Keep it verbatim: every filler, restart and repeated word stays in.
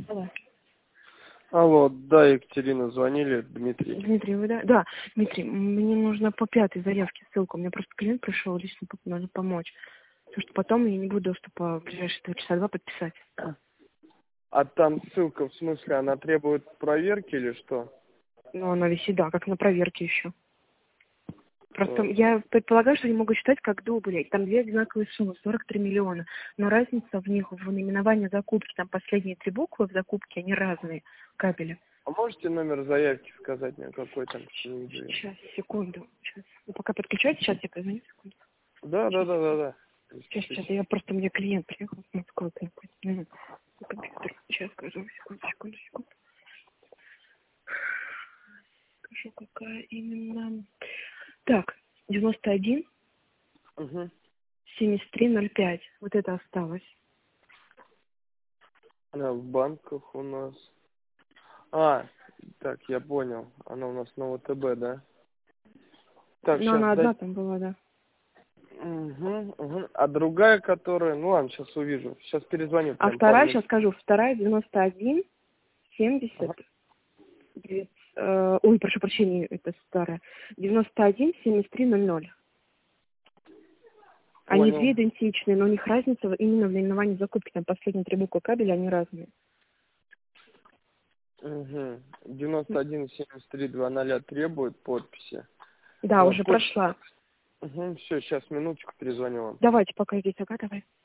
Алло. Алло, да, Екатерина, звонили, Дмитрий. Дмитрий, вы да? Да, Дмитрий, мне нужно по пятой заявке ссылку. У меня просто клиент пришел, лично надо помочь. Потому что потом я не буду доступа в ближайшие два часа два подписать. А там ссылка, в смысле, она требует проверки или что? Ну, она висит, да, как на проверке еще. Просто Э, я предполагаю, что они могут считать как дубли. Там две одинаковые суммы, сорок три миллиона. Но разница в них, в наименовании закупки, там последние три буквы в закупке, они разные, кабели. А можете номер заявки сказать мне, какой там? Что не вижу? Сейчас, секунду. Сейчас. Вы пока подключаете, сейчас я позвоню, секунду. Да, да, да, да, да. Сейчас, сейчас, я просто, у меня клиент приехал с Москвы. На компьютер. Сейчас скажу, секунду, секунду, секунду. Скажу, какая именно. Так, девяносто один Угу. семьдесят три ноль пять. Вот это осталось. Она в банках у нас. А, так, я понял. Она у нас на ВТБ, да? Так, Но сейчас она одна дать. там была, да. Угу, угу. А другая, которая... Ну ладно, сейчас увижу. Сейчас перезвоню А прям пару вторая, минут. сейчас скажу, вторая девяносто один семьдесят. Ага. девять, э, ой, прошу прощения, это старая. девяносто один семьдесят три ноль ноль. Они Понял. две идентичные, но у них разница именно в наименовании закупки. Там последние три буквы кабеля, они разные. Угу. девяносто один семьдесят три два ноль требует подписи. Да, Э, уже Почта. прошла. Угу. Все, сейчас минуточку перезвоню вам. Давайте пока здесь, ага, давай.